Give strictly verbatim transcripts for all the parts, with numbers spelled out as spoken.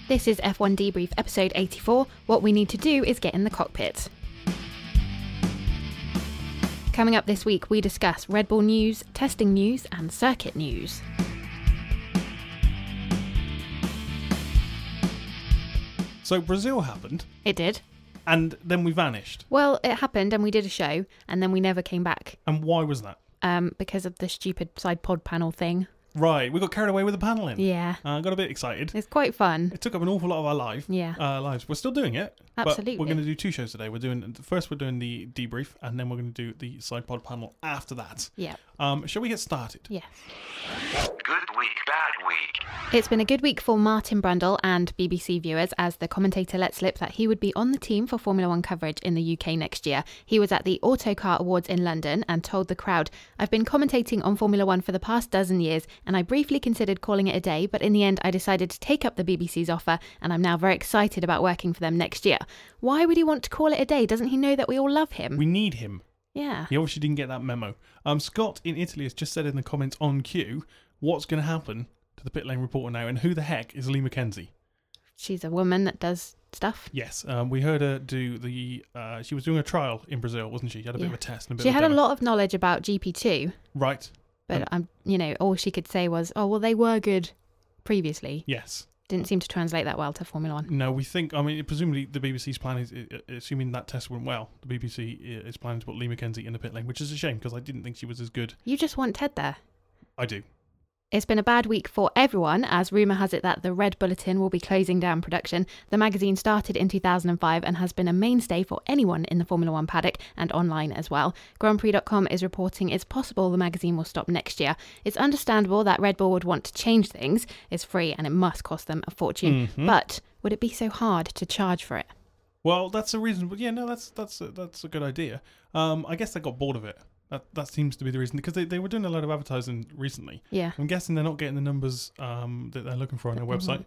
This is F one Debrief episode eighty-four. What we need to do is get in the cockpit. Coming up this week, we discuss Red Bull news, testing news, and circuit news. So Brazil happened, It did. and then we vanished. Well, it happened and we did a show, and then we never came back And why was that? um, because of the stupid side pod panel thing. Right, we got carried away with the paneling. Yeah. I uh, got a bit excited. It's quite fun. It took up an awful lot of our life. Yeah. Uh, lives. We're still doing it. Absolutely. But we're going to do two shows today. We're doing first we're doing the debrief, and then we're going to do the side pod panel after that. Yeah. Um, shall we get started? Yes. Good week, bad week. It's been a good week for Martin Brundle and B B C viewers, as the commentator let slip that he would be on the team for Formula One coverage in the U K next year. He was at the Autocar Awards in London and told the crowd, "I've been commentating on Formula One for the past dozen years, and I briefly considered calling it a day, but in the end I decided to take up the B B C's offer, and I'm now very excited about working for them next year." Why would he want to call it a day? Doesn't he know that we all love him? We need him. Yeah. He obviously didn't get that memo. Um, Scott in Italy has just said in the comments on Q, what's going to happen to the pit lane reporter now, and who the heck is Lee McKenzie? She's a woman that does stuff. Yes, um, we heard her do the. Uh, she was doing a trial in Brazil, wasn't she? She had a bit Yeah. of a test. And a bit She of had a demo. lot of knowledge about G P two, Right. but Um, um, you know, all she could say was, "Oh, well, they were good previously." Yes. Didn't seem to translate that well to Formula One. No, we think. I mean, presumably the B B C's plan is, i- i- assuming that test went well, the B B C i- is planning to put Lee McKenzie in the pit lane, which is a shame because I didn't think she was as good. You just want Ted there. I do. It's been a bad week for everyone, as rumour has it that the Red Bulletin will be closing down production. The magazine started in two thousand five and has been a mainstay for anyone in the Formula One paddock and online as well. Grand Prix dot com is reporting it's possible the magazine will stop next year. It's understandable that Red Bull would want to change things. It's free and it must cost them a fortune. Mhm. But would it be so hard to charge for it? Well, that's a reason. But yeah, no, that's that's a, that's a good idea. Um, I guess they got bored of it. That that seems to be the reason because they, they were doing a lot of advertising recently. Yeah. I'm guessing they're not getting the numbers um, that they're looking for on their website,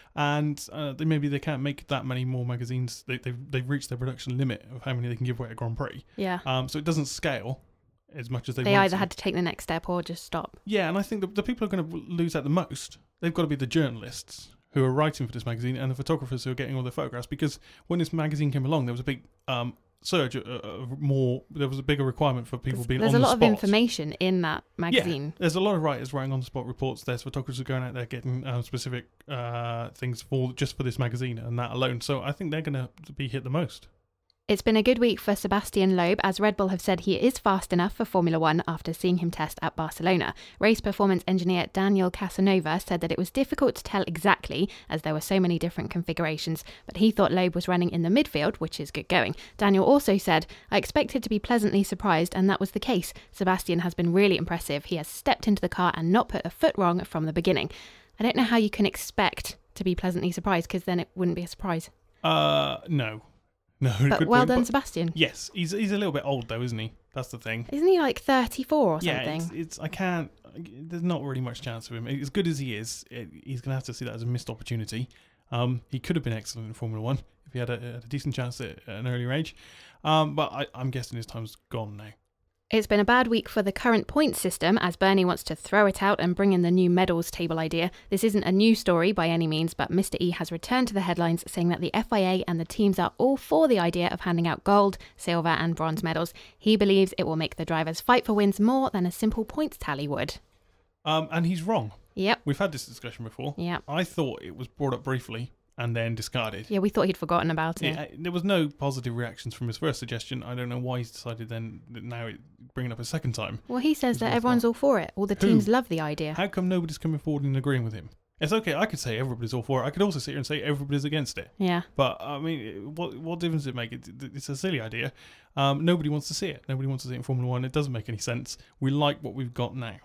and uh, they, maybe they can't make that many more magazines. They, they've they've reached their production limit of how many they can give away at Grand Prix. Yeah. Um, so it doesn't scale as much as they. They want either to. had to take the next step or just stop. Yeah, and I think the, the people who are going to lose out the most, they've got to be the journalists who are writing for this magazine and the photographers who are getting all their photographs. Because when this magazine came along, there was a big um, surge of of more. There was a bigger requirement for people There's, being there's on a the lot spot. of information in that magazine. Yeah, there's a lot of writers writing on the spot reports. There's photographers going out there getting um, specific uh, things for just for this magazine and that alone. So I think they're going to be hit the most. It's been a good week for Sebastian Loeb, as Red Bull have said he is fast enough for Formula One after seeing him test at Barcelona. Race performance engineer Daniel Casanova said that it was difficult to tell exactly, as there were so many different configurations, but he thought Loeb was running in the midfield, which is good going. Daniel also said, "I expected to be pleasantly surprised, and that was the case. Sebastian has been really impressive. He has stepped into the car and not put a foot wrong from the beginning." I don't know how you can expect to be pleasantly surprised, because then it wouldn't be a surprise. Uh, no. No, But good well point, done, but- Sebastian. Yes, he's he's a little bit old though, isn't he? That's the thing. Isn't he like thirty-four or Yeah, something? it's, it's I can't. There's not really much chance of him. As good as he is, it, he's going to have to see that as a missed opportunity. Um, he could have been excellent in Formula One if he had a, had a decent chance at, at an earlier age. Um, but I, I'm guessing his time's gone now. It's been a bad week for the current points system, as Bernie wants to throw it out and bring in the new medals table idea. This isn't a new story by any means, but Mister E has returned to the headlines, saying that the F I A and the teams are all for the idea of handing out gold, silver and bronze medals. He believes it will make the drivers fight for wins more than a simple points tally would. Um, and he's wrong. Yep. We've had this discussion before. Yep. I thought it was brought up briefly and then discarded. Yeah, we thought he'd forgotten about it. Yeah, there was no positive reactions from his first suggestion. I don't know why he's decided then that now it, bringing it up a second time. Well, he says It's that worthwhile. everyone's all for it. All the Who? teams love the idea. How come nobody's coming forward and agreeing with him? It's okay, I could say everybody's all for it. I could also sit here and say everybody's against it. Yeah. But, I mean, what what difference does it make? It, it's a silly idea. Um, nobody wants to see it. Nobody wants to see it in Formula One. It doesn't make any sense. We like what we've got now.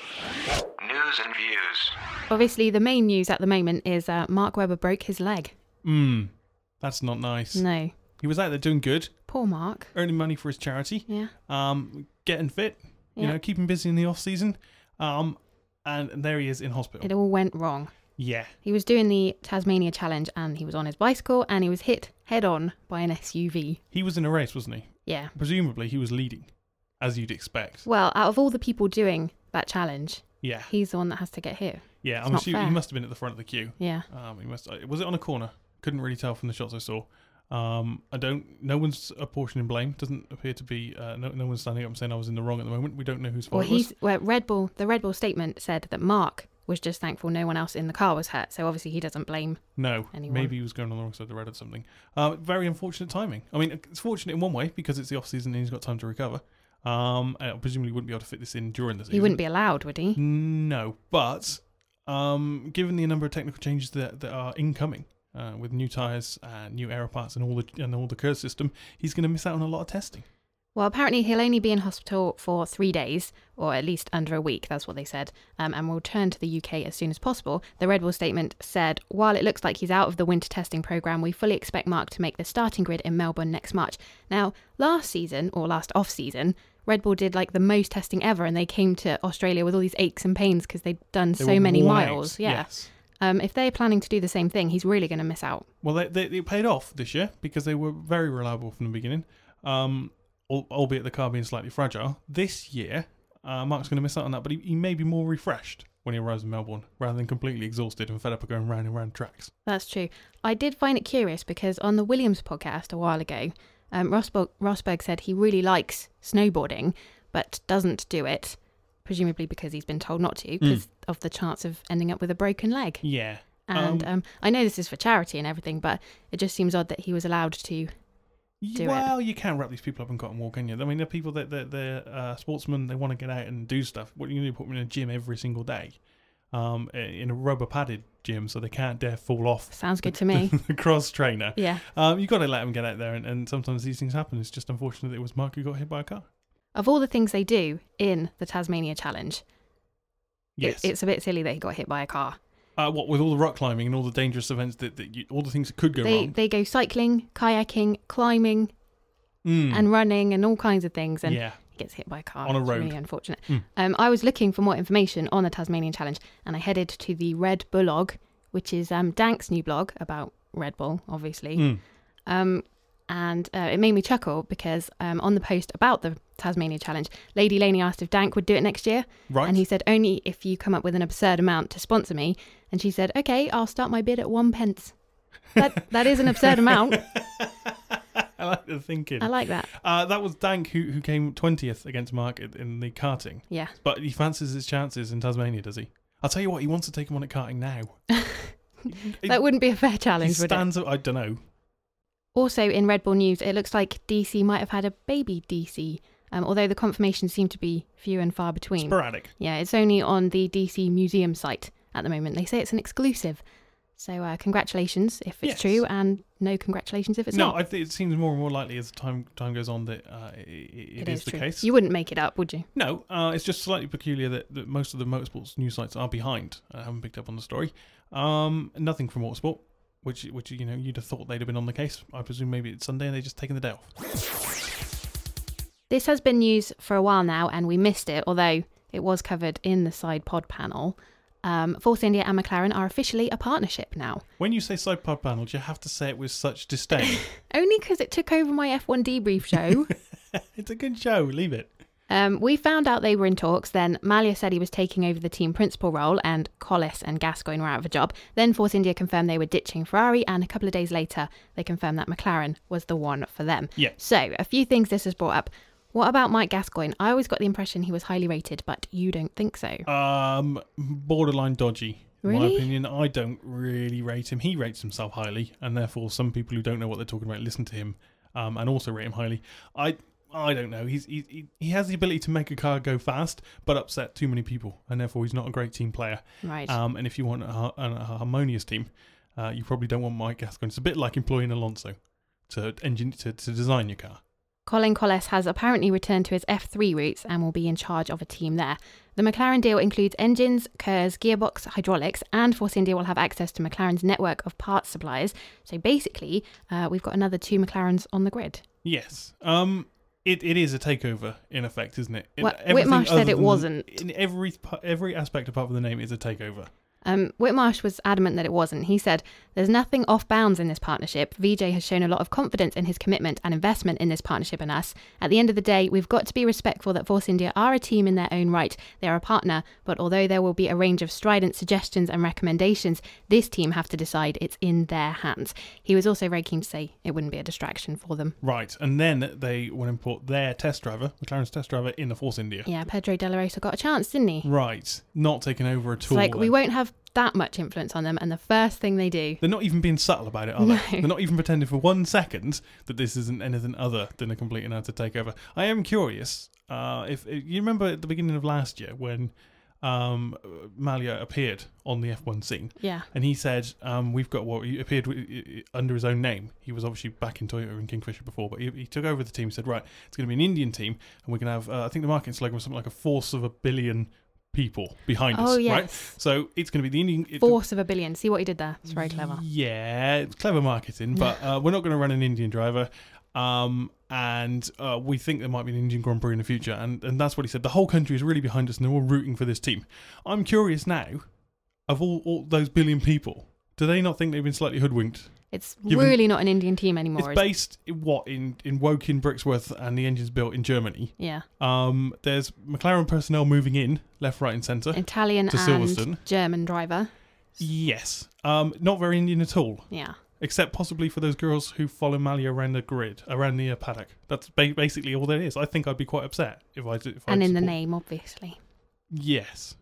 News and views. Obviously, the main news at the moment is uh, Mark Webber broke his leg. Mmm, that's not nice. No. He was out there doing good, Poor Mark. earning money for his charity, Yeah. um, getting fit, you Yeah. know, keeping busy in the off-season. Um, and, and there he is in hospital. It all went wrong. Yeah. He was doing the Tasmania Challenge and he was on his bicycle and he was hit head on by an S U V. He was in a race, wasn't he? Yeah. Presumably he was leading, as you'd expect. Well, out of all the people doing that challenge, Yeah. he's the one that has to get hit. Yeah, It's I'm not assuming he fair. must have been at the front of the queue. Yeah. Um, he must. Was it on a corner? Couldn't really tell from the shots I saw. Um, I don't. No one's apportioning blame. Doesn't appear to be. Uh, no, no one's standing up and saying I was in the wrong at the moment. We don't know whose fault Well, it was. he's well, Red Bull. The Red Bull statement said that Mark was just thankful no one else in the car was hurt. So obviously he doesn't blame. No, anyone. maybe he was going on the wrong side of the road or something. Uh, very unfortunate timing. I mean, it's fortunate in one way because it's the off season and he's got time to recover. Um, I presumably wouldn't be able to fit this in during the season. He wouldn't be allowed, would he? No, but um, given the number of technical changes that, that are incoming uh, with new tyres and new aero parts and all the and all the curve system, he's going to miss out on a lot of testing. Well, apparently he'll only be in hospital for three days, or at least under a week, that's what they said, um, and will return to the U K as soon as possible. The Red Bull statement said, while it looks like he's out of the winter testing programme, we fully expect Mark to make the starting grid in Melbourne next March. Now, last season, or last off-season, Red Bull did like the most testing ever, and they came to Australia with all these aches and pains because they'd done They so were many worn miles. out. Yeah. Yes. Um, if they're planning to do the same thing, he's really going to miss out. Well, they, they, it paid off this year because they were very reliable from the beginning, um, al- albeit the car being slightly fragile. This year, uh, Mark's going to miss out on that, but he, he may be more refreshed when he arrives in Melbourne rather than completely exhausted and fed up of going round and round tracks. That's true. I did find it curious because on the Williams podcast a while ago, um, Rosberg, Rosberg said he really likes snowboarding, but doesn't do it, presumably because he's been told not to, because mm. of the chance of ending up with a broken leg. Yeah. And um, um, I know this is for charity and everything, but it just seems odd that he was allowed to do well, it. you can't wrap these people up in cotton wool, can you? I mean, they're people that they're, they're uh, sportsmen. They want to get out and do stuff. What are you going to do? Put them in a gym every single day, um, in a rubber padded gym, so they can't dare fall off. Sounds good to me. The cross trainer. Yeah. Um, you got to let them get out there, and, and sometimes these things happen. It's just unfortunate that it was Mark who got hit by a car. Of all the things they do in the Tasmania Challenge, yes, it, it's a bit silly that he got hit by a car. Uh, what with all the rock climbing and all the dangerous events that, that you, all the things that could go they, wrong. They go cycling, kayaking, climbing, mm. and running, and all kinds of things. And yeah. he gets hit by a car on a it's road. Really unfortunate. Mm. Um, I was looking for more information on the Tasmanian Challenge, and I headed to the Red Bullog, which is um, Dank's new blog about Red Bull, obviously. Mm. Um, and uh, it made me chuckle because um, on the post about the Tasmania Challenge, Lady Laney asked if Dank would do it next year. Right. And he said, only if you come up with an absurd amount to sponsor me. And she said, okay, I'll start my bid at one pence. That That is an absurd amount. I like the thinking. I like that. Uh, that was Dank who, who came twentieth against Mark in, in the karting. Yeah. But he fancies his chances in Tasmania, does he? I'll tell you what, he wants to take him on at karting now. That wouldn't be a fair challenge, he would it? stands up, I don't know. Also, in Red Bull news, it looks like D C might have had a baby D C, um, although the confirmations seem to be few and far between. Sporadic. Yeah, it's only on the D C Museum site at the moment. They say it's an exclusive. So uh, congratulations if it's yes. true, and no congratulations if it's no, not. No, I think it seems more and more likely as time time goes on that uh, it, it, it is, is the true. case. You wouldn't make it up, would you? No, uh, it's just slightly peculiar that, that most of the motorsports news sites are behind. I haven't picked up on the story. Um, nothing from Motorsport. Which, which you know, you'd have thought they'd have been on the case. I presume maybe it's Sunday and they've just taken the day off. This has been news for a while now, and we missed it, although it was covered in the side pod panel. Um, Force India and McLaren are officially a partnership now. When you say side pod panel, do you have to say it with such disdain? Only because it took over my F one debrief show. It's a good show. Leave it. Um, we found out they were in talks. Then Malia said he was taking over the team principal role, and Collis and Gascoigne were out of a job. Then Force India confirmed they were ditching Ferrari, and a couple of days later, they confirmed that McLaren was the one for them. Yeah. So, a few things this has brought up. What about Mike Gascoigne? I always got the impression he was highly rated, but you don't think so. Um, borderline dodgy. In Really? my opinion, I don't really rate him. He rates himself highly, and therefore some people who don't know what they're talking about listen to him, um, and also rate him highly. I. I don't know. He's he, he has the ability to make a car go fast, but upset too many people, and therefore he's not a great team player. Right. Um, and if you want a, a, a harmonious team, uh, you probably don't want Mike Gascoigne. It's a bit like employing Alonso to engine to, to design your car. Colin Collis has apparently returned to his F three roots and will be in charge of a team there. The McLaren deal includes engines, K E R S, gearbox, hydraulics, and Force India will have access to McLaren's network of parts suppliers. So basically, uh, we've got another two McLarens on the grid. Yes. Um. It it is a takeover in effect, isn't it? In Well, everything Whitmarsh said other it than- wasn't. In every pa- every aspect apart from the name is a takeover. Um, Whitmarsh was adamant that it wasn't. He said, "There's nothing off bounds in this partnership. Vijay has shown a lot of confidence in his commitment and investment in this partnership and us. At the end of the day, we've got to be respectful that Force India are a team in their own right. They are a partner, but although there will be a range of strident suggestions and recommendations, this team have to decide it's in their hands." He was also very keen to say it wouldn't be a distraction for them. Right, and then they want to put their test driver, McLaren's test driver, in the Force India. Yeah, Pedro De La Rosa got a chance, didn't he? Right, not taking over at It's all. like, we then. won't have that much influence on them, and the first thing they do... They're not even being subtle about it, are No. they? They're not even pretending for one second that this isn't anything other than a complete and utter takeover. I am curious, uh, if, if you remember at the beginning of last year when um, Malia appeared on the F one scene, Yeah. and he said, um, we've got what he appeared w- under his own name. He was obviously back in Toyota and Kingfisher before, but he, he took over the team. He said, right, it's going to be an Indian team, and we're going to have, uh, I think the marketing slogan was something like a force of a billion people behind us, Oh, yes. right? So it's going to be the Indian... It, Force of a billion. See what he did there? It's very clever. Yeah, it's clever marketing, but uh, we're not going to run an Indian driver. Um, and uh, we think there might be an Indian Grand Prix in the future. And, and that's what he said. The whole country is really behind us and they're all rooting for this team. I'm curious now, of all, all those billion people, do they not think they've been slightly hoodwinked? It's Given- really not an Indian team anymore. It's based in what in in Woking, Brixworth, and the engine's built in Germany. Yeah. Um, there's McLaren personnel moving in left, right, and centre. Italian to Silverstone. and German driver. Yes, um, not very Indian at all. Yeah. Except possibly for those girls who follow Malia around the grid, around the uh, paddock. That's ba- basically all there is. I think I'd be quite upset if I did. If And I'd in the support- name, obviously. Yes.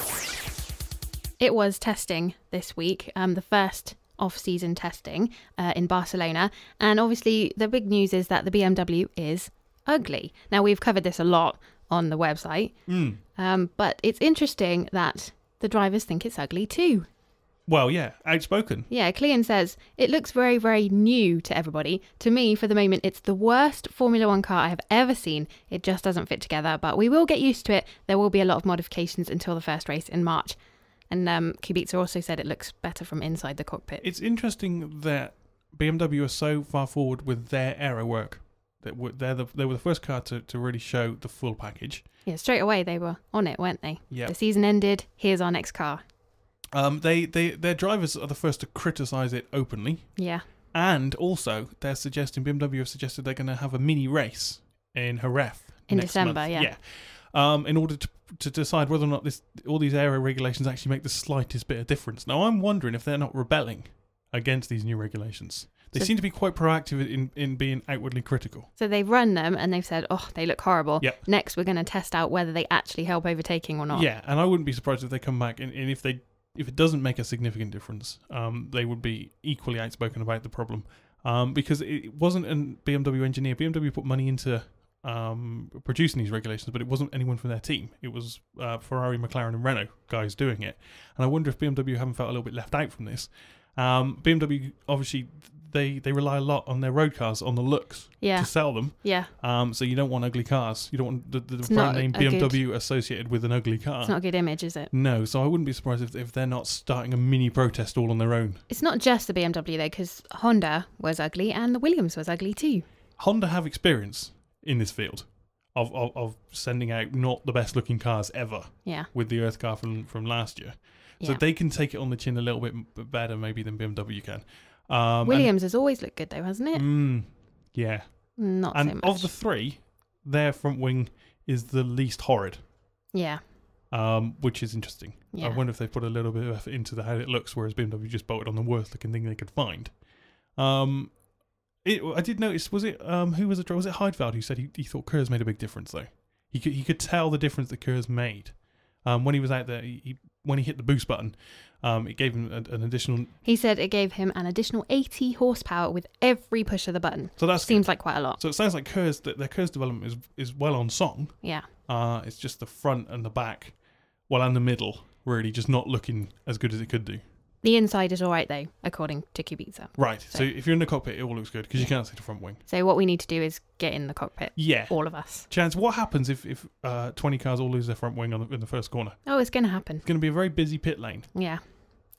It was testing this week, um, the first off-season testing uh, in Barcelona. And obviously the big news is that the B M W is ugly. Now, we've covered this a lot on the website, Mm. um, but it's interesting that the drivers think it's ugly too. Well, yeah, outspoken. Yeah, Clean says, "It looks very, very new to everybody. To me, for the moment, it's the worst Formula One car I have ever seen. It just doesn't fit together, but we will get used to it. There will be a lot of modifications until the first race in March." And um, Kubica also said it looks better from inside the cockpit. It's interesting that B M W are so far forward with their aero work. That w- they're the, they were the first car to, to really show the full package. Yeah, straight away they were on it, weren't they? Yeah. The season ended, here's our next car. Um, they, they their drivers are the first to criticise it openly, Yeah. and also they're suggesting B M W have suggested they're going to have a mini race in Jerez In next December, month. yeah. yeah. Um, in order to to decide whether or not this all these aero regulations actually make the slightest bit of difference. Now, I'm wondering if they're not rebelling against these new regulations. They So- seem to be quite proactive in, in being outwardly critical. So they've run them and they've said, oh, they look horrible. Yep. Next, we're going to test out whether they actually help overtaking or not. Yeah, and I wouldn't be surprised if they come back and, and if they if it doesn't make a significant difference, um, they would be equally outspoken about the problem. Um, because it wasn't a B M W engineer. B M W put money into um, producing these regulations, but it wasn't anyone from their team. It was uh, Ferrari, McLaren, and Renault guys doing it. And I wonder if B M W haven't felt a little bit left out from this. Um, B M W obviously they they rely a lot on their road cars, on the looks Yeah. to sell them. Yeah. Um, so you don't want ugly cars. You don't want the, the It's brand not name a B M W associated with an ugly car. It's not a good image, is it? No, so I wouldn't be surprised if, if they're not starting a mini protest all on their own. It's not just the B M W, though, because Honda was ugly and the Williams was ugly too. Honda have experience in this field of, of, of sending out not the best looking cars ever Yeah. with the Earth car from, from last year. So Yeah. they can take it on the chin a little bit m- better maybe than B M W can. Um, Williams has always looked good, though, hasn't it? And, mm, yeah. Not And so much. of the three, their front wing is the least horrid. Yeah. Um, which is interesting. Yeah. I wonder if they put a little bit of effort into the, how it looks, whereas B M W just bolted on the worst looking thing they could find. Um, it, I did notice, was it, um, who was it, was it Heidfeld who said he, he thought Kurz made a big difference, though? He could, he could tell the difference that Kurz made. Um, when he was out there, he, he, when he hit the boost button, um, it gave him a, an additional... He said it gave him an additional eighty horsepower with every push of the button. So that's Seems like quite a lot. So it sounds like Kurz, that their Kurz development is, is well on song. Yeah. Uh, it's just the front and the back, well, and the middle, really just not looking as good as it could do. The inside is all right, though, according to Kubica. Right. So, So- if you're in the cockpit, it all looks good because you can't see the front wing. So what we need to do is get in the cockpit, Yeah. all of us. Chance, what happens if, if uh, twenty cars all lose their front wing on the, in the first corner? Oh, it's going to happen. It's going to be a very busy pit lane. Yeah.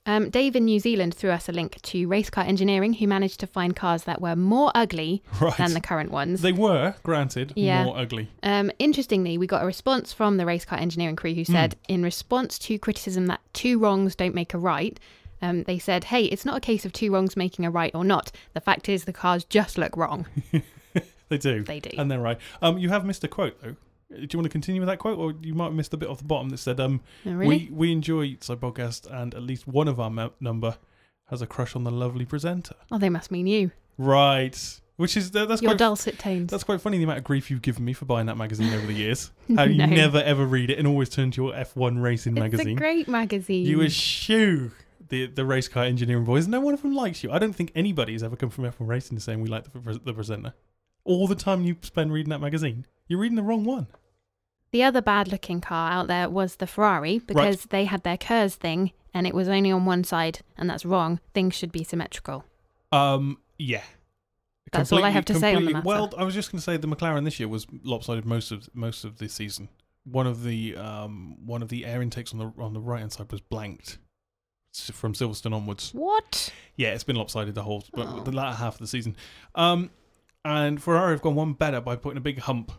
Um, Dave in New Zealand threw us a link to Racecar Engineering, who managed to find cars that were more ugly Right. than the current ones. They were, granted, Yeah. more ugly. Um, interestingly, we got a response from the Racecar Engineering crew who said, Hmm. in response to criticism that two wrongs don't make a right, um, they said, hey, it's not a case of two wrongs making a right or not. The fact is the cars just look wrong. They do. They do. And they're right. Um, you have missed a quote, though. Do you want to continue with that quote, or you might have missed a bit off the bottom that said, um, Oh, really? we, we enjoy Side Podcast, and at least one of our me- number has a crush on the lovely presenter. Oh, they must mean you. Right. Which is, that- that's Your quite dulcet tones. That's quite funny, the amount of grief you've given me for buying that magazine over the years. How you No. never ever read it and always turn to your F one racing It's magazine. a great magazine. You eschew the the race car engineering boys. No one of them likes you. I don't think anybody has ever come from F one racing saying we like the, the presenter. All the time you spend reading that magazine, you're reading the wrong one. The other bad-looking car out there was the Ferrari, because Right. they had their Kers thing, and it was only on one side, and that's wrong. Things should be symmetrical. Um, yeah. That's all I have to say on the completely- matter. Well, I was just going to say the McLaren this year was lopsided most of most of the season. One of the um one of the air intakes on the on the right hand side was blanked s- from Silverstone onwards. What? Yeah, it's been lopsided the whole Oh. the latter half of the season. Um, and Ferrari have gone one better by putting a big hump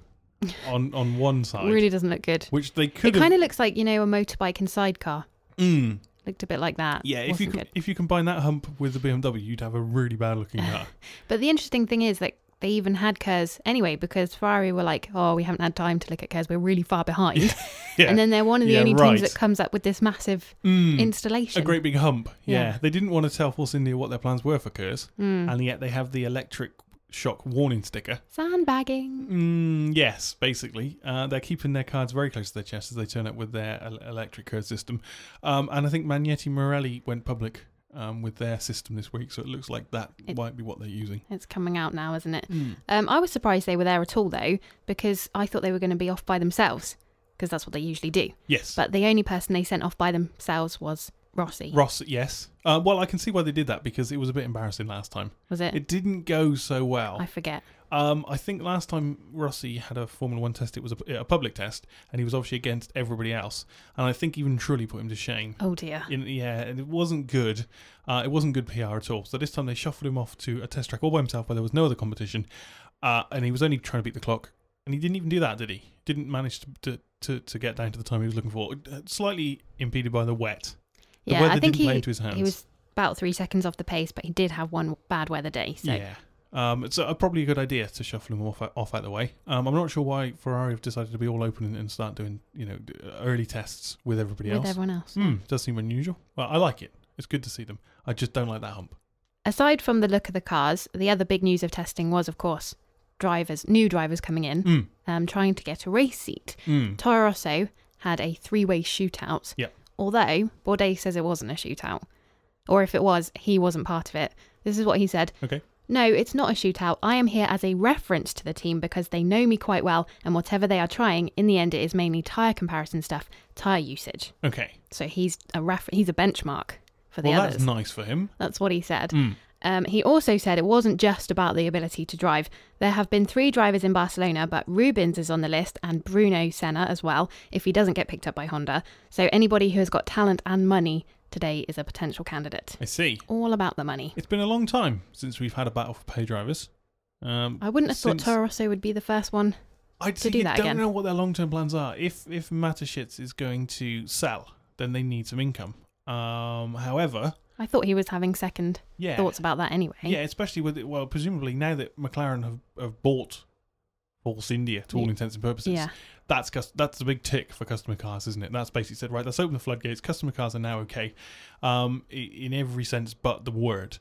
on on one side, Really doesn't look good. which they It could have. kind of looks like, you know, a motorbike and sidecar. Mm, Looked a bit like that. yeah, if Wasn't you could, good. if you combine that hump with the B M W, you'd have a really bad looking car. But the interesting thing is that they even had Kers anyway, because Ferrari were like, oh, we haven't had time to look at Kers. We're really far behind. Yeah, And then they're one of the Yeah, only right. teams that comes up with this massive Mm, installation. a great big hump. Yeah. Yeah. They didn't want to tell Force India what their plans were for Kers, Mm. and yet they have the electric shock warning sticker. Sandbagging. Mm, yes, basically. Uh, they're keeping their cards very close to their chest as they turn up with their el- electric Kers system. Um, and I think Magnetti Morelli went public um, with their system this week, so it looks like that It- might be what they're using. It's coming out now, isn't it? Mm. Um, I was surprised they were there at all, though, because I thought they were going to be off by themselves, because that's what they usually do. Yes. But the only person they sent off by themselves was Rossi. Ross, yes. Uh, well, I can see why they did that, because it was a bit embarrassing last time. Was it? It didn't go so well. I forget. Um, I think last time Rossi had a Formula One test, it was a, a public test, and he was obviously against everybody else. And I think even Trulli put him to shame. Oh, dear. In, yeah, and it wasn't good. Uh, it wasn't good P R at all. So this time they shuffled him off to a test track all by himself where there was no other competition. Uh, and he was only trying to beat the clock. And he didn't even do that, did he? Didn't manage to to, to, to get down to the time he was looking for. Uh, Slightly impeded by the wet. The Yeah, weather I think didn't he, play into his hands. he was about three seconds off the pace, but he did have one bad weather day. So Yeah. Um, it's uh, probably a good idea to shuffle him off off out the way. Um, I'm not sure why Ferrari have decided to be all open and, and start doing you know d- early tests with everybody with else. everyone else. Hmm, does seem unusual. Well, I like it. It's good to see them. I just don't like that hump. Aside from the look of the cars, the other big news of testing was, of course, drivers, new drivers coming in, Mm. um, trying to get a race seat. Mm. Toro Rosso had a three-way shootout. Yep. Although Bourdais says it wasn't a shootout, or if it was, he wasn't part of it. This is what he said. Okay. No, it's not a shootout. I am here as a reference to the team because they know me quite well, and whatever they are trying, in the end, it is mainly tyre comparison stuff, tyre usage. Okay. So he's a ref- he's a benchmark for the Well, others. that's nice for him. That's what he said. Mm. Um, he also said it wasn't just about the ability to drive. There have been three drivers in Barcelona, but Rubens is on the list and Bruno Senna as well, if he doesn't get picked up by Honda. So anybody who has got talent and money today is a potential candidate. I see. All about the money. It's been a long time since we've had a battle for pay drivers. Um, I wouldn't have since- thought Toro Rosso would be the first one. I to do that don't again. know what their long-term plans are. If if Mateschitz is going to sell, then they need some income. Um, however, I thought he was having second yeah, thoughts about that anyway. yeah, especially with it, well, presumably now that McLaren have, have bought Force India to all Yeah. intents and purposes, Yeah. that's cus- that's a big tick for customer cars, isn't it? That's basically said, right, let's open the floodgates. Customer cars are now okay, um, i- in every sense but the word.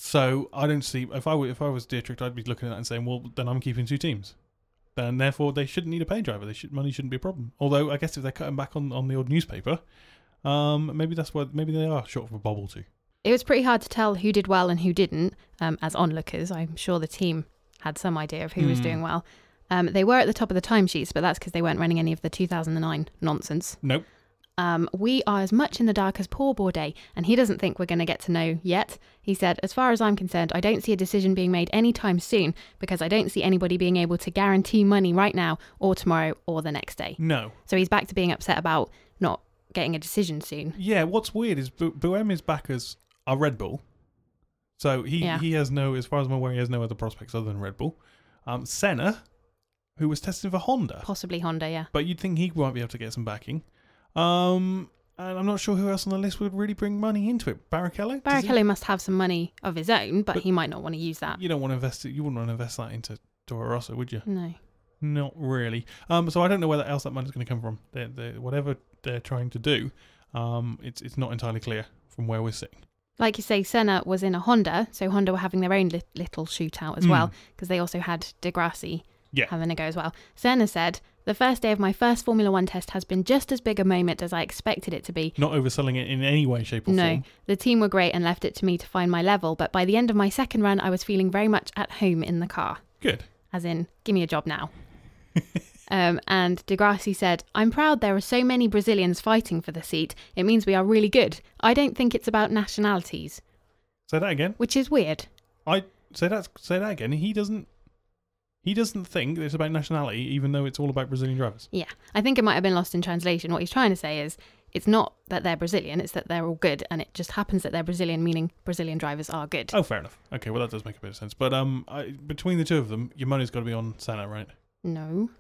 So I don't see if I were, if I was Dietrich, I'd be looking at that and saying, well, then I'm keeping two teams. Then therefore they shouldn't need a pay driver. They should money shouldn't be a problem. Although I guess if they're cutting back on, on the old newspaper, um, maybe that's why maybe they are short of a bobble too. It was pretty hard to tell who did well and who didn't, um, as onlookers. I'm sure the team had some idea of who was Hmm. doing well. Um, they were at the top of the timesheets, but that's because they weren't running any of the two thousand nine nonsense. Nope. Um, we are as much in the dark as poor Bourdais, and he doesn't think we're going to get to know yet. He said, as far as I'm concerned, I don't see a decision being made anytime soon because I don't see anybody being able to guarantee money right now or tomorrow or the next day. No. So he's back to being upset about not getting a decision soon. Yeah, what's weird is Bu- Buemi's backers are Red Bull. So he, Yeah. he has no, as far as I'm aware, he has no other prospects other than Red Bull. Um, Senna, who was testing for Honda. Possibly Honda, yeah. But you'd think he might be able to get some backing. Um, and I'm not sure who else on the list would really bring money into it. Barrichello? Does he- Barrichello must have some money of his own, but, But he might not want to use that. You don't want to invest it. You wouldn't want to invest that into Toro Rosso, would you? No. Not really. Um, so I don't know where else that money's going to come from. They're, they're, whatever they're trying to do, um, it's it's not entirely clear from where we're sitting. Like you say, Senna was in a Honda, so Honda were having their own li- little shootout as Mm. well, because they also had De Grassi Yeah. having a go as well. Senna said, "The first day of my first Formula One test has been just as big a moment as I expected it to be. Not overselling it in any way, shape or No, form. the team were great and left it to me to find my level, but by the end of my second run, I was feeling very much at home in the car. Good. As in, give me a job now." um, and De Grassi said, "I'm proud there are so many Brazilians fighting for the seat. It means we are really good. I don't think it's about nationalities." Say that again. Which is weird. I say that. Say that again. He doesn't. He doesn't think it's about nationality, even though it's all about Brazilian drivers. Yeah, I think it might have been lost in translation. What he's trying to say is it's not that they're Brazilian, it's that they're all good, and it just happens that they're Brazilian, meaning Brazilian drivers are good. Oh, fair enough. Okay, well that does make a bit of sense. But um, I, between the two of them, your money's got to be on Senna, right? No.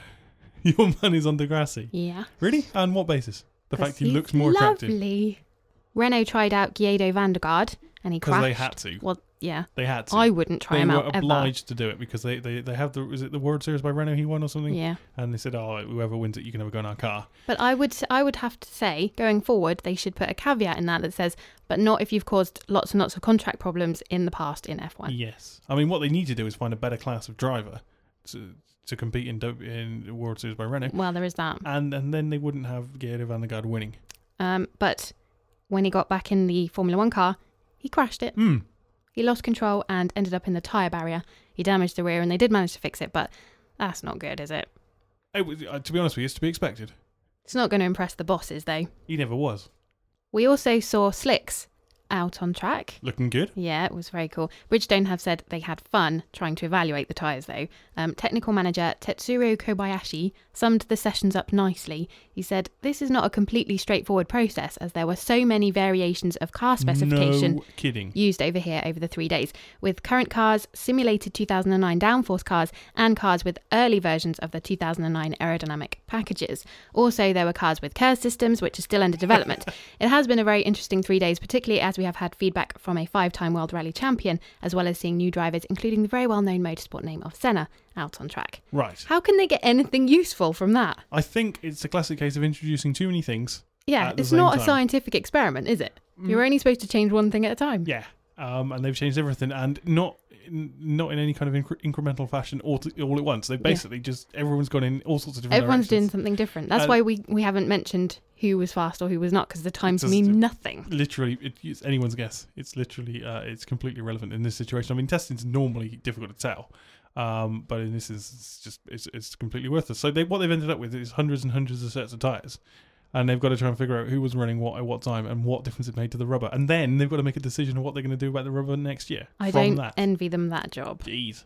Your money's on De Grassi. Yeah. Really? On what basis? The 'Cause fact he he's looks more attractive. lovely. Renault tried out Guido van der Garde, and he Because crashed. they had to. Well, yeah. They had to. I wouldn't try they him were out obliged to do it because they, they, they have the is it the World Series by Renault he won or ever. something? Yeah. And they said, oh, whoever wins it, you can never go in our car. But I would I would have to say, going forward, they should put a caveat in that that says, but not if you've caused lots and lots of contract problems in the past in F one. Yes. I mean, what they need to do is find a better class of driver to to compete in do- in World Series by Renault, Well, there is that. and and then they wouldn't have Guido van der Garde winning. Um, but when he got back in the Formula One car, he crashed it. Hmm. He lost control and ended up in the tyre barrier. He damaged the rear, and they did manage to fix it, but that's not good, is it? It was, uh, to be honest with you, it's to be expected. It's not going to impress the bosses, though. He never was. We also saw Slicks out on track. Looking good. Yeah, it was very cool. Bridgestone have said they had fun trying to evaluate the tyres, though. Um, technical manager Tetsuro Kobayashi summed the sessions up nicely. He said, "This is not a completely straightforward process, as there were so many variations of car specification No kidding. used over here over the three days, with current cars, simulated two thousand nine downforce cars, and cars with early versions of the two thousand nine aerodynamic packages. Also, there were cars with KERS systems, which are still under development. It has been a very interesting three days, particularly as we have had feedback from a five-time World Rally champion, as well as seeing new drivers, including the very well-known motorsport name of Senna, out on track." Right. How can they get anything useful from that? I think it's a classic case of introducing too many things. Yeah, At the it's same not a time. scientific experiment, is it? Mm. You're only supposed to change one thing at a time. Yeah. Um, and they've changed everything, and not in, not in any kind of incre- incremental fashion all, to, all at once. They've basically just, everyone's gone in all sorts of different Everyone's doing directions. something different. That's Uh, why we, we haven't mentioned who was fast or who was not, because the times just- mean nothing. Literally, it, it's anyone's guess. It's literally, uh, it's completely irrelevant in this situation. I mean, testing's normally difficult to tell, um, but in this is it's just it's, it's completely worthless. So they, what they've ended up with is hundreds and hundreds of sets of tires, and they've got to try and figure out who was running what at what time and what difference it made to the rubber, and then they've got to make a decision of what they're going to do about the rubber next year. I from don't that. envy them that job. Jeez.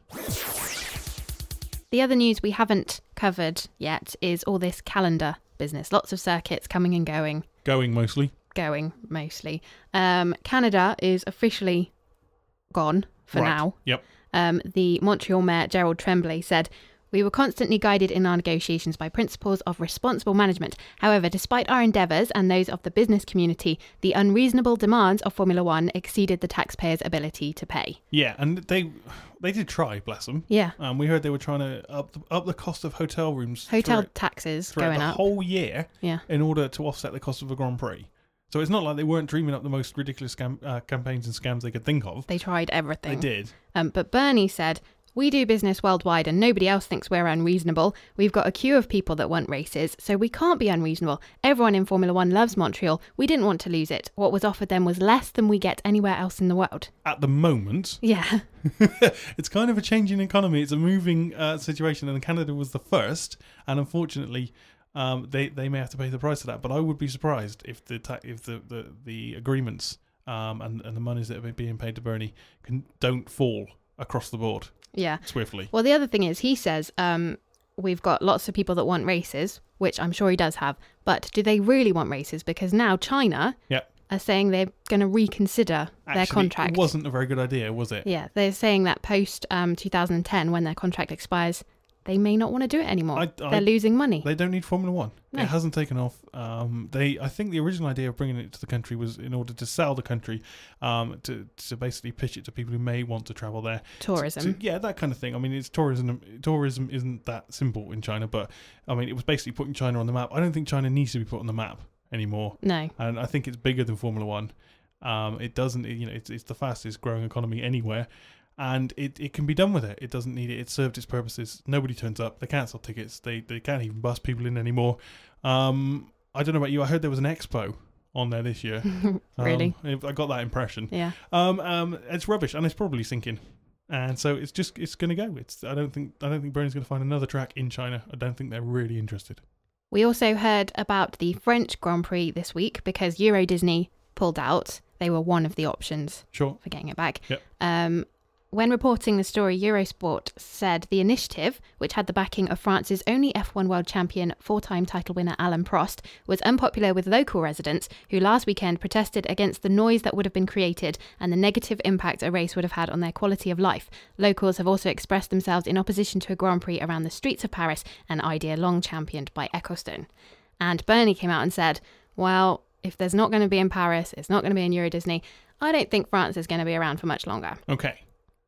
The other news we haven't covered yet is all this calendar business. Lots of circuits coming and going. Going mostly. Going, mostly. Um, Canada is officially gone for Right. now. Yep. Um, the Montreal Mayor, Gerald Tremblay, said, "We were constantly guided in our negotiations by principles of responsible management. However, despite our endeavours and those of the business community, the unreasonable demands of Formula One exceeded the taxpayers' ability to pay." Yeah, and they they did try, bless them. Yeah. Um, we heard they were trying to up the, up the cost of hotel rooms Hotel throughout, taxes throughout going the up. whole year Yeah. in order to offset the cost of a Grand Prix. So it's not like they weren't dreaming up the most ridiculous scam, uh, campaigns and scams they could think of. They tried everything. They did. Um, but Bernie said, "We do business worldwide and nobody else thinks we're unreasonable. We've got a queue of people that want races, so we can't be unreasonable. Everyone in Formula One loves Montreal. We didn't want to lose it. What was offered them was less than we get anywhere else in the world." At the moment, Yeah. it's kind of a changing economy. It's a moving uh, situation, and Canada was the first. And unfortunately, um, they they may have to pay the price of that. But I would be surprised if the ta- if the the, the agreements um, and and the monies that are being paid to Bernie can don't fall across the board Yeah. swiftly. Well, the other thing is, he says, um, we've got lots of people that want races, which I'm sure he does have, but do they really want races? Because now China Yep. are saying they're going to reconsider their Actually, contract. it wasn't a very good idea, was it? Yeah, they're saying that post um, two thousand ten, when their contract expires, they may not want to do it anymore. I- I- they're losing money. They don't need Formula One. No. It hasn't taken off. Um, they, I think, the original idea of bringing it to the country was in order to sell the country, um, to to basically pitch it to people who may want to travel there. Tourism. To- to- yeah, that kind of thing. I mean, it's tourism. Tourism isn't that simple in China, but I mean, it was basically putting China on the map. I don't think China needs to be put on the map anymore, No. and I think it's bigger than Formula One. Um, it doesn't, you know, it's it's the fastest growing economy anywhere. And it, it can be done with it. It doesn't need it. It served its purposes. Nobody turns up. They can't sell tickets. They they can't even bus people in anymore. Um, I don't know about you. I heard there was an expo on there this year. Really? Um, I got that impression. Yeah. Um, um, it's rubbish, and it's probably sinking. And so it's just it's going to go. It's I don't think I don't think Bernie's going to find another track in China. I don't think they're really interested. We also heard about the French Grand Prix this week because Euro Disney pulled out. They were one of the options Sure. for getting it back. Yep. Um, when reporting the story, Eurosport said the initiative, which had the backing of France's only F one world champion, four-time title winner Alain Prost, was unpopular with local residents who last weekend protested against the noise that would have been created and the negative impact a race would have had on their quality of life. Locals have also expressed themselves in opposition to a Grand Prix around the streets of Paris, an idea long championed by Ecclestone. And Bernie came out and said, well, if there's not going to be in Paris, it's not going to be in Euro Disney, I don't think France is going to be around for much longer. Okay.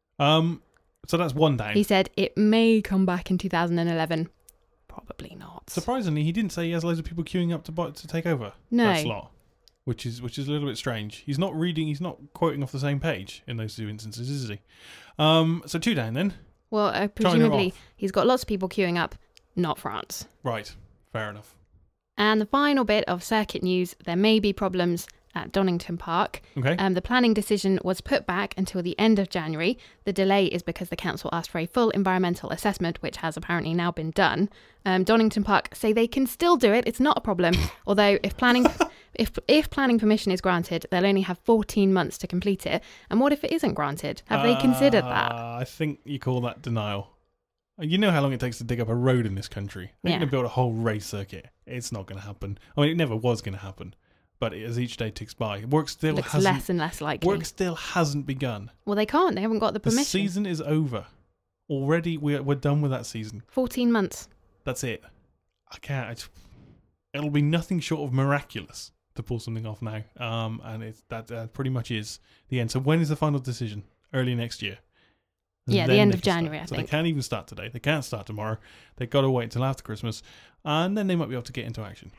Um. So that's one down. He said it may come back in two thousand eleven. Probably not. Surprisingly, he didn't say he has loads of people queuing up to buy, to take over No. that slot, which is which is a little bit strange. He's not reading. He's not quoting off the same page in those two instances, is he? Um. So two down then. Well, uh, presumably he's got lots of people queuing up, not France. Right. Fair enough. And the final bit of circuit news, there may be problems at Donington Park. Okay. Um, the planning decision was put back until the end of January. The delay is because the council asked for a full environmental assessment, which has apparently now been done. Um, Donington Park say they can still do it. It's not a problem. Although if planning if if planning permission is granted, they'll only have fourteen months to complete it. And what if it isn't granted? Have they considered that? Uh, I think you call that denial. You know how long it takes to dig up a road in this country. They're Yeah. going to build a whole race circuit. It's not going to happen. I mean, it never was going to happen. But as each day ticks by, work still Looks hasn't. less and less likely. Work still hasn't begun. Well, they can't. They haven't got the The permission. season is over. Already, we're we're done with that season. fourteen months. That's it. I can't. It's, it'll be nothing short of miraculous to pull something off now. Um, and it's that uh, pretty much is the end. So when is the final decision? Early next year. Yeah, the Then end they of can start. January, I so think. they can't even start today. They can't start tomorrow. They've got to wait until after Christmas, and then they might be able to get into action.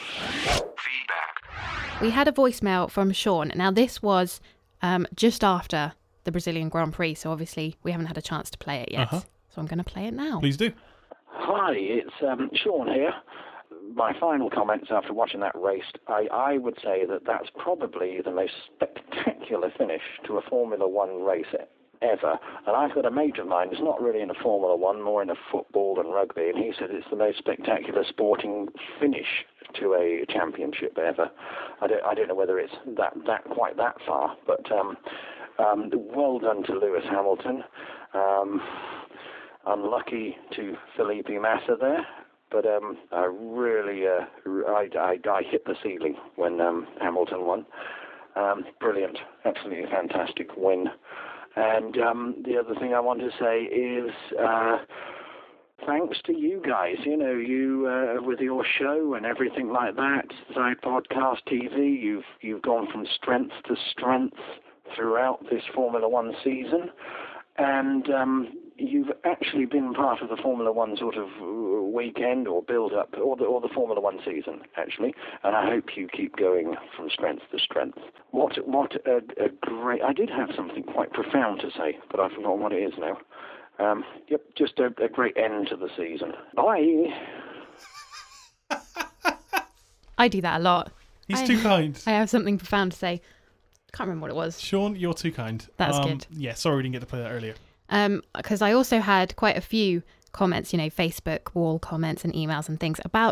Feedback. We had a voicemail from Sean. Now, this was um, just after the Brazilian Grand Prix, so obviously we haven't had a chance to play it yet. Uh-huh. So I'm going to play it now. Please do. Hi, it's um, Sean here. My final comments after watching that race, I, I would say that that's probably the most spectacular finish to a Formula One race ever. And I've got a mate of mine who's not really in a Formula One, more in a football and rugby, and he said it's the most spectacular sporting finish to a championship ever. I don't, I don't know whether it's that, that quite that far, but um, um, well done to Lewis Hamilton. Um, unlucky to Felipe Massa there. But um, I really, uh, I, I, I hit the ceiling when um, Hamilton won. Um, brilliant, absolutely fantastic win. And um, the other thing I want to say is uh, thanks to you guys. You know, you uh, with your show and everything like that, Side Podcast T V. You've you've gone from strength to strength throughout this Formula One season, and um, you've actually been part of the Formula One sort of weekend or build-up, or the, or the Formula One season, actually, and I hope you keep going from strength to strength. What what a, a great... I did have something quite profound to say, but I've forgotten what it is now. Um, yep, just a, a great end to the season. Bye! I do that a lot. He's I- too kind. I have something profound to say. Can't remember what it was. Sean, you're too kind. That's um, good. Yeah, sorry we didn't get to play that earlier. Um, because I also had quite a few comments, you know, Facebook wall comments and emails and things about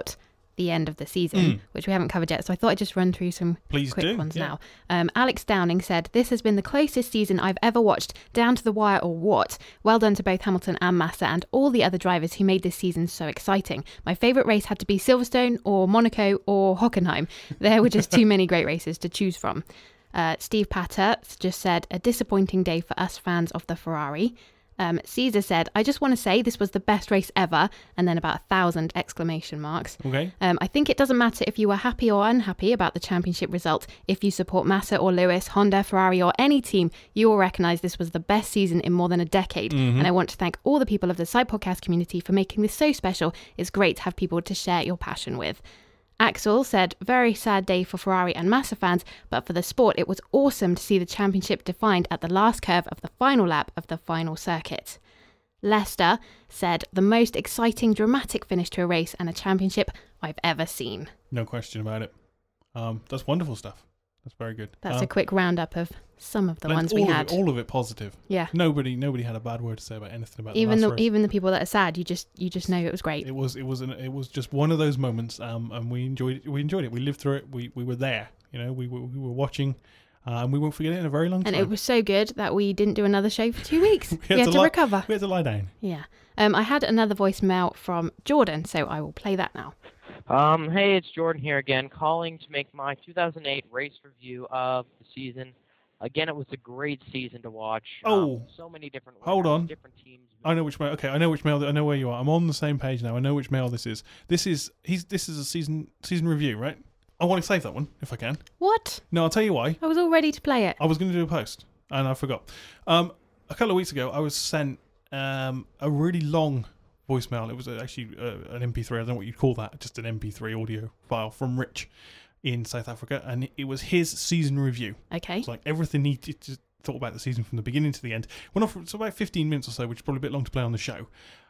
the end of the season, Mm. which we haven't covered yet. So I thought I'd just run through some Please quick do, ones yeah. now. Um, Alex Downing said, "This has been the closest season I've ever watched, down to the wire or what. Well done to both Hamilton and Massa and all the other drivers who made this season so exciting. My favourite race had to be Silverstone or Monaco or Hockenheim. There were just too many great races to choose from." Uh, Steve Patter just said, "A disappointing day for us fans of the Ferrari." Um, Caesar said, "I just want to say this was the best race ever," and then about a thousand exclamation marks. Okay. Um, I think it doesn't matter if you are happy or unhappy about the championship result. If you support Massa or Lewis, Honda, Ferrari or any team, you will recognise this was the best season in more than a decade. Mm-hmm. And I want to thank all the people of the Side Podcast community for making this so special. It's great to have people to share your passion with. Axel said, "Very sad day for Ferrari and Massa fans, but for the sport it was awesome to see the championship defined at the last curve of the final lap of the final circuit." Lester said, "The most exciting, dramatic finish to a race and a championship I've ever seen." No question about it. Um, that's wonderful stuff. That's very good. That's Um, a quick roundup of some of the and ones all we of had. It, all of it positive. Yeah. Nobody, nobody had a bad word to say about anything about Even the the last race. even the people that are sad, you just you just know it was great. It was it was an, it was just one of those moments, um, and we enjoyed it. We enjoyed it. We lived through it. We we were there. You know, we were we were watching, uh, and we won't forget it in a very long time. And it was so good that we didn't do another show for two weeks. we had, to, lie, recover. We had to lie down. Yeah. Um, I had another voicemail from Jordan, so I will play that now. Um, hey, it's Jordan here again, calling to make my two thousand eight race review of the season. Again, it was a great season to watch. Oh, um, so many different hold on. different teams. I know which mail. Okay, I know which mail. I know where you are. I'm on the same page now. I know which mail this is. This is he's. This is a season season review, right? I want to save that one if I can. What? No, I'll tell you why. I was all ready to play it. I was going to do a post and I forgot. Um, a couple of weeks ago, I was sent um a really long voicemail. It was actually uh, an M P three. I don't know what you'd call that. Just an M P three audio file from Rich in South Africa, and it was his season review. Okay. It's like everything he t- t- thought about the season from the beginning to the end. Went off for it's about fifteen minutes or so, which is probably a bit long to play on the show.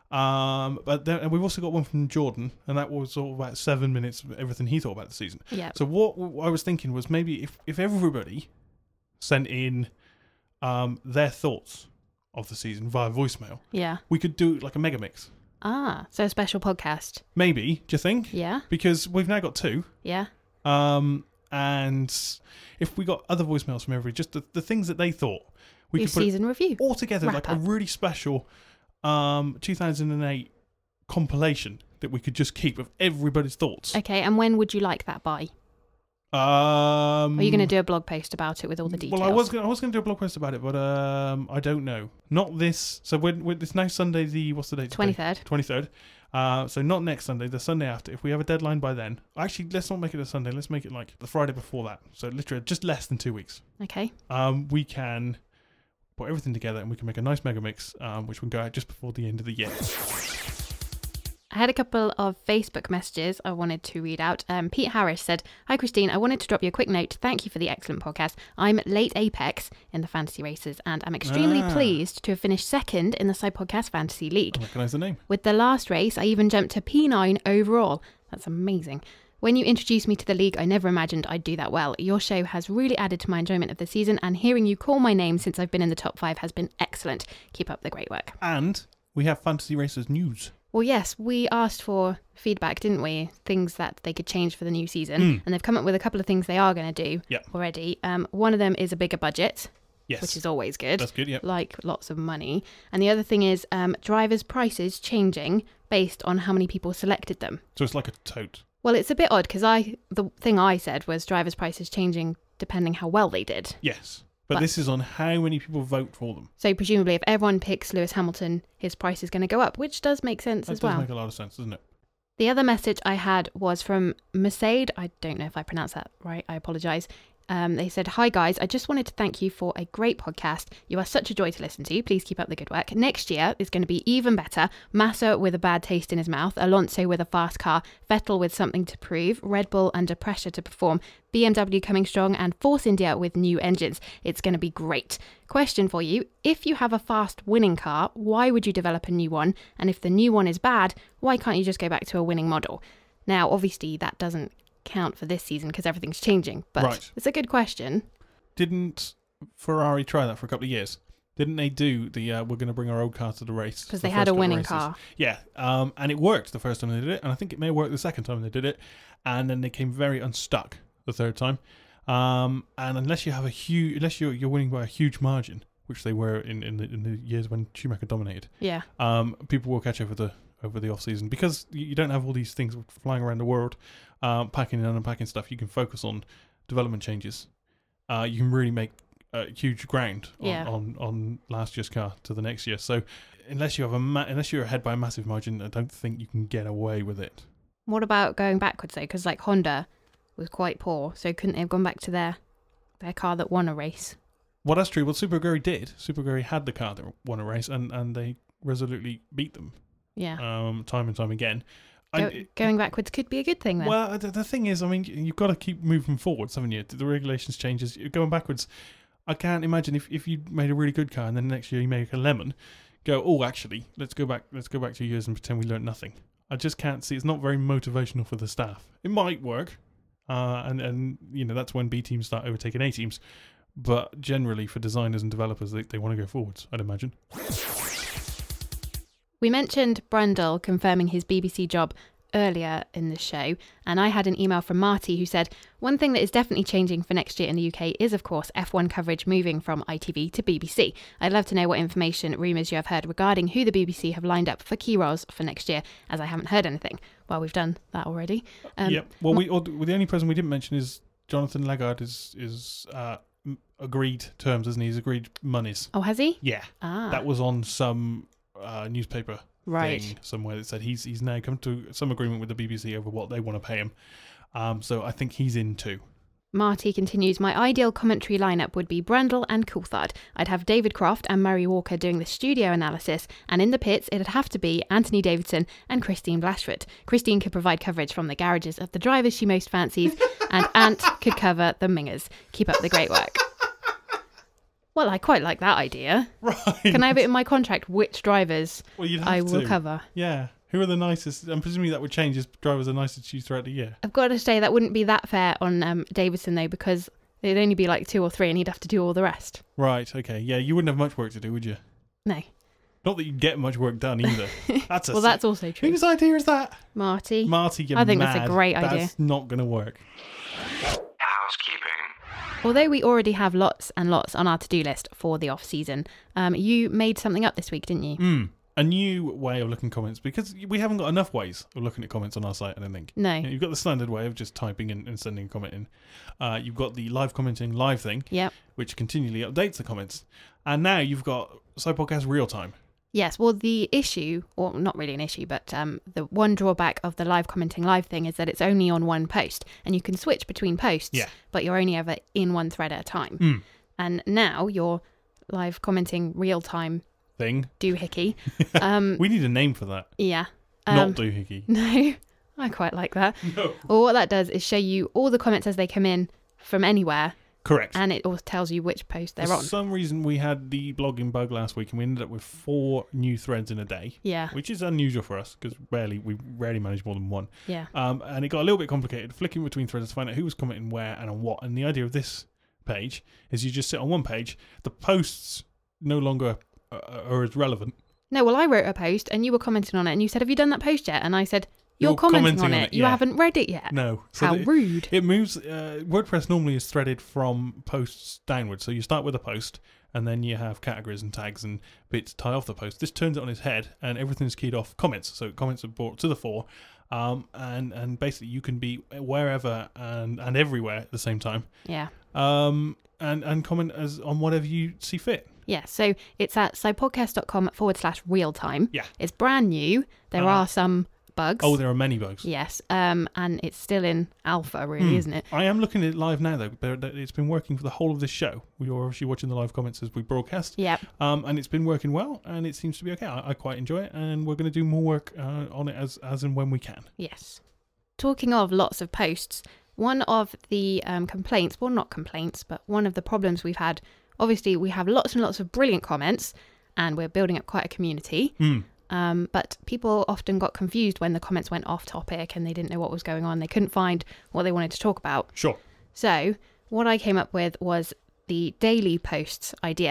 Um, but then, and we've also got one from Jordan, and that was sort of about seven minutes of everything he thought about the season. Yeah. So what, what I was thinking was maybe if, if everybody sent in um, their thoughts of the season via voicemail, Yeah. we could do like a mega mix. Ah, so a special podcast. Maybe, do you think? Yeah. Because we've now got two. Yeah. Um, and if we got other voicemails from everybody, just the, the things that they thought, we Your could put season review. it all together Wrap like up. a really special um, two thousand eight compilation that we could just keep of everybody's thoughts. Okay, and when would you like that by? Um, Are you going to do a blog post about it with all the details? Well, I was gonna, I was going to do a blog post about it, but um, I don't know. Not this. So when, when it's now Sunday, the what's the date? twenty-third. twenty-third. Uh, so not next Sunday, the Sunday after. If we have a deadline by then, actually, let's not make it a Sunday. Let's make it like the Friday before that. So literally just less than two weeks. Okay. Um, we can put everything together and we can make a nice mega mix, um, which will go out just before the end of the year. I had a couple of Facebook messages I wanted to read out. Um, Pete Harris said, "Hi Christine, I wanted to drop you a quick note. Thank you for the excellent podcast. I'm late Apex in the fantasy races and I'm extremely Ah. pleased to have finished second in the Side Podcast Fantasy League. I recognise the name. With the last race, I even jumped to P nine overall. That's amazing. When you introduced me to the league, I never imagined I'd do that well. Your show has really added to my enjoyment of the season, and hearing you call my name since I've been in the top five has been excellent. Keep up the great work." And we have Fantasy Racers news. Well, yes, we asked for feedback, didn't we? Things that they could change for the new season. Mm. And they've come up with a couple of things they are going to do Yep. already. Um, one of them is a bigger budget, Yes. which is always good. That's good, yep. Like lots of money. And the other thing is um, drivers' prices changing based on how many people selected them. So it's like a tote. Well, it's a bit odd because I the thing I said was drivers' prices changing depending how well they did. Yes. But, But- this is on how many people vote for them. So presumably if everyone picks Lewis Hamilton, his price is going to go up, which does make sense That as does well. make a lot of sense, doesn't it? The other message I had was from Mercedes. I don't know if I pronounced that right. I apologise. Um, they said, "Hi guys, I just wanted to thank you for a great podcast. You are such a joy to listen to. Please keep up the good work. Next year is going to be even better. Massa with a bad taste in his mouth, Alonso with a fast car, Vettel with something to prove, Red Bull under pressure to perform, B M W coming strong, and Force India with new engines. It's going to be great. Question for you. If you have a fast winning car, why would you develop a new one? And if the new one is bad, why can't you just go back to a winning model?" Now, obviously, that doesn't count for this season because everything's changing, but Right. it's a good question. Didn't Ferrari try that for a couple of years? Didn't they do the uh, we're going to bring our old car to the race? Because the they had first a couple winning races? car. Yeah, um, and it worked the first time they did it, and I think it may have worked the second time they did it, and then they came very unstuck the third time. Um, and unless you have a huge, unless you're you're winning by a huge margin, which they were in, in the in the years when Schumacher dominated, Yeah. um, people will catch over the over the off season because you you don't have all these things flying around the world, um, packing and unpacking stuff. You can focus on development changes. Uh, you can really make uh, huge ground on, Yeah. on, on last year's car to the next year. So unless you have a ma- unless you're ahead by a massive margin, I don't think you can get away with it. What about going backwards though? Because like Honda was quite poor, so couldn't they have gone back to their their car that won a race? Well, that's true. Well, Super Aguri did. Super Aguri had the car that won a race, and, and they resolutely beat them Yeah. um, time and time again. Go, I, going backwards could be a good thing then. Well, the, the thing is, I mean, you've got to keep moving forwards, haven't you? The regulations changes. Going backwards, I can't imagine if, if you made a really good car and then next year you make a lemon, go, oh, actually, let's go back. Let's go back two years and pretend we learned nothing. I just can't see. It's not very motivational for the staff. It might work, uh, and and you know that's when B teams start overtaking A teams. But generally, for designers and developers, they, they want to go forwards, I'd imagine. We mentioned Brundle confirming his B B C job earlier in the show, and I had an email from Marty who said, one thing that is definitely changing for next year in the U K is, of course, F one coverage moving from I T V to B B C. I'd love to know what information, rumours you have heard regarding who the B B C have lined up for key roles for next year, as I haven't heard anything. Well, we've done that already. Um, yep. Well, we well, the only person we didn't mention is Jonathan Lagarde is is uh, agreed terms, isn't he? He's agreed monies. Oh, has he? Yeah. Ah. That was on some uh, newspaper Right. thing somewhere that said he's he's now come to some agreement with the B B C over what they want to pay him. Um, so I think he's in too. Marty continues, my ideal commentary lineup would be Brundle and Coulthard. I'd have David Croft and Murray Walker doing the studio analysis, and in the pits it'd have to be Anthony Davidson and Christine Blashford. Christine could provide coverage from the garages of the drivers she most fancies, and Ant could cover the mingers. Keep up the great work. Well, I quite like that idea. Right. Can I have it in my contract which drivers Well, you'd have I will to. cover? Yeah. Who are the nicest? And presumably that would change as drivers are nicer to choose throughout the year. I've got to say that wouldn't be that fair on um, Davidson though, because it'd only be like two or three and he'd have to do all the rest. Right. Okay. Yeah. You wouldn't have much work to do, would you? No. Not that you'd get much work done either. That's a Well, that's also true. Whose idea is that? Marty. Marty, you're I think mad. that's a great idea. That's not going to work. Housekeeping. Although we already have lots and lots on our to-do list for the off-season, um, you made something up this week, didn't you? Mm. A new way of looking at comments, because we haven't got enough ways of looking at comments on our site, I don't think. No. You know, you've got the standard way of just typing in and sending a comment in. Uh, you've got the live commenting live thing, Yep. which continually updates the comments. And now you've got Side Podcast Real Time. Yes, well, the issue, or not really an issue, but um, the one drawback of the live commenting live thing is that it's only on one post, and you can switch between posts, Yeah. but you're only ever in one thread at a time. Mm. And now your live commenting real time Thing. doohickey. Um, We need a name for that. yeah. Um, Not doohickey. No, I quite like that. No. Well, what that does is show you all the comments as they come in from anywhere, Correct. and it also tells you which post they're For on. some reason, we had the blogging bug last week, and we ended up with four new threads in a day, Yeah, which is unusual for us because rarely we rarely manage more than one. yeah. Um, and it got a little bit complicated, flicking between threads to find out who was commenting where and on what. And the idea of this page is you just sit on one page. The posts no longer uh, are as relevant. No, well, I wrote a post and you were commenting on it, and you said, have you done that post yet? And I said, you're, You're commenting, commenting on on it. it, You yeah. haven't read it yet. No. How the- rude. It moves. Uh, WordPress normally is threaded from posts downwards. So you start with a post, and then you have categories and tags and bits to tie off the post. This turns it on its head, and everything's keyed off comments. So comments are brought to the fore, um, and and basically you can be wherever and, and everywhere at the same time, Yeah. um, and and comment as on whatever you see fit. Yeah, so it's at sidepodcast.com forward slash real time. Yeah. It's brand new. There Uh-huh. are some bugs. Oh, there are many bugs. Yes, um, and it's still in alpha, really, Hmm. isn't it? I am looking at it live now, though. But it's been working for the whole of this show. We are obviously watching the live comments as we broadcast. Yep. Um, and it's been working well, and it seems to be okay. I, I quite enjoy it, and we're going to do more work uh, on it as as and when we can. Yes. Talking of lots of posts, one of the um, complaints, well, not complaints, but one of the problems we've had, obviously, we have lots and lots of brilliant comments, and we're building up quite a community. Mm. Um, but people often got confused when the comments went off topic and they didn't know what was going on. They couldn't find what they wanted to talk about. Sure. So what I came up with was the daily posts idea.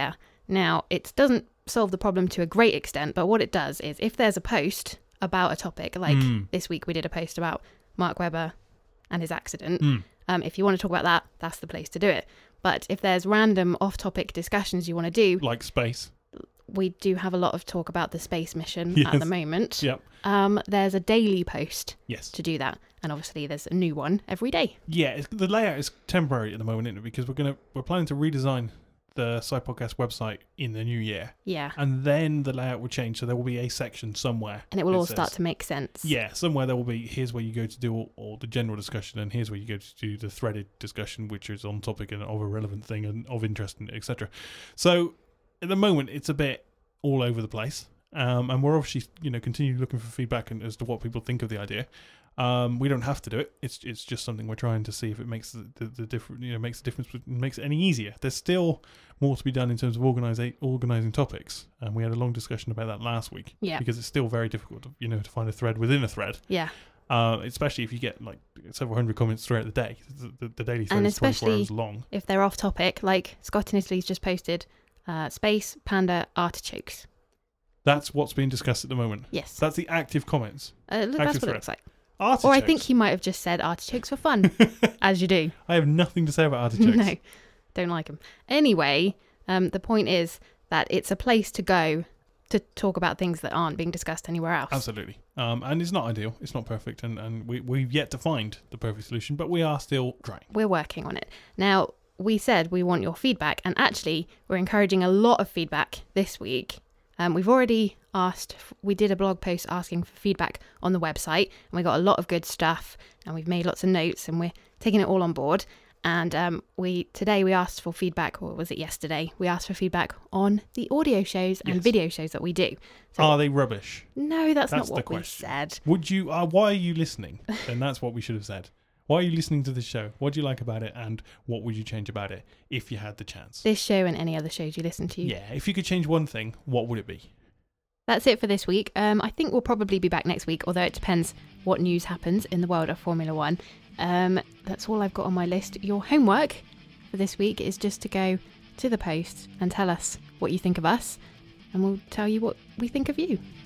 Now, it doesn't solve the problem to a great extent, but what it does is if there's a post about a topic, like Mm. this week we did a post about Mark Webber and his accident, Mm. um, if you want to talk about that, that's the place to do it. But if there's random off-topic discussions you want to do, Like space. we do have a lot of talk about the space mission Yes. at the moment. Yep. Um, there's a daily post Yes. to do that, and obviously there's a new one every day. Yeah, it's, the layout is temporary at the moment, isn't it? Because we're gonna we're planning to redesign the Sci Podcast website in the new year, Yeah, and then the layout will change. So there will be a section somewhere, and it will all says- start to make sense. Yeah, somewhere there will be. Here's where you go to do all, all the general discussion, and here's where you go to do the threaded discussion, which is on topic and of a relevant thing and of interest, et cetera. So at the moment, it's a bit all over the place, um, and we're obviously you know continuing looking for feedback and, as to what people think of the idea. Um, we don't have to do it. It's it's just something we're trying to see if it makes the, the, the different you know makes a difference, makes it any easier. There's still more to be done in terms of organizing organizing topics, and we had a long discussion about that last week. Yeah. Because it's still very difficult, to, you know, to find a thread within a thread. Yeah. Uh, especially if you get like several hundred comments throughout the day. The, the, the daily thread And is twenty-four especially hours long. If they're off topic, like Scott in Italy's just posted, uh, space, panda, artichokes. That's what's being discussed at the moment. Yes. That's the active comments. Uh, look, that's active what it thread. looks like. Artichokes. Or I think he might have just said artichokes for fun, as you do. I have nothing to say about artichokes. No, don't like them. Anyway, um, the point is that it's a place to go to talk about things that aren't being discussed anywhere else. Absolutely. Um, and it's not ideal. It's not perfect. And, and we, we've yet to find the perfect solution, but we are still trying. We're working on it. Now, we said we want your feedback, and actually, we're encouraging a lot of feedback this week. Um, we've already asked, we did a blog post asking for feedback on the website, and we got a lot of good stuff, and we've made lots of notes, and we're taking it all on board. And um, we today we asked for feedback, or was it yesterday? We asked for feedback on the audio shows and Yes. video shows that we do. So, Are they rubbish? no, that's, That's not the what we question. said. Would you? Uh, why are you listening? Then that's what we should have said. Why are you listening to this show? What do you like about it, and what would you change about it if you had the chance? This show and any other shows you listen to. Yeah, if you could change one thing, what would it be? That's it for this week. Um, I think we'll probably be back next week, although it depends what news happens in the world of Formula One. Um, that's all I've got on my list. Your homework for this week is just to go to the post and tell us what you think of us, and we'll tell you what we think of you.